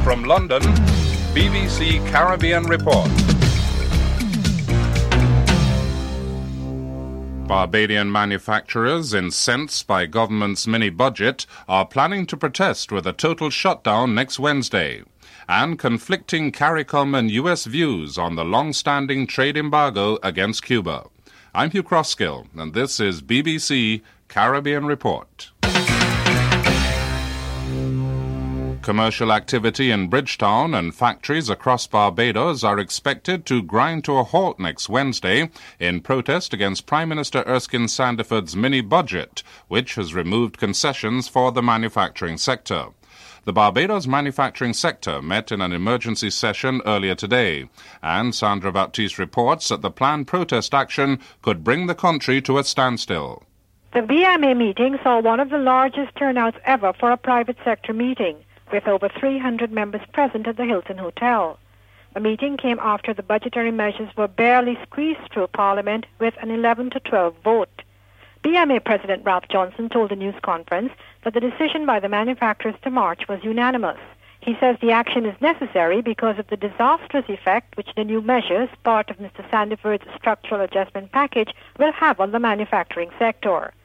From London, BBC Caribbean Report. Barbadian manufacturers, incensed by government's mini-budget, are planning to protest with a total shutdown next Wednesday. And conflicting CARICOM and US views on the long-standing trade embargo against Cuba. I'm Hugh Crossgill, and this is BBC Caribbean Report. Commercial activity in Bridgetown and factories across Barbados are expected to grind to a halt next Wednesday in protest against Prime Minister Erskine Sandiford's mini-budget, which has removed concessions for the manufacturing sector. The Barbados manufacturing sector met in an emergency session earlier today, and Sandra Baptiste reports that the planned protest action could bring the country to a standstill. The BMA meeting saw one of the largest turnouts ever for a private sector meeting, with over 300 members present at the Hilton Hotel. The meeting came after the budgetary measures were barely squeezed through Parliament with an 11-12 vote. BMA President Ralph Johnson told the news conference that the decision by the manufacturers to march was unanimous. He says the action is necessary because of the disastrous effect which the new measures, part of Mr. Sandiford's structural adjustment package, will have on the manufacturing sector.